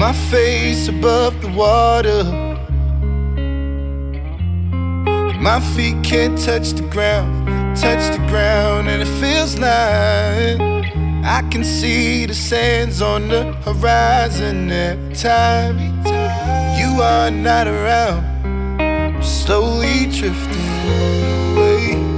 my face above the water. My feet can't touch the ground, and it feels like I can see the sands on the horizon every time you are not around. I'm slowly drifting away.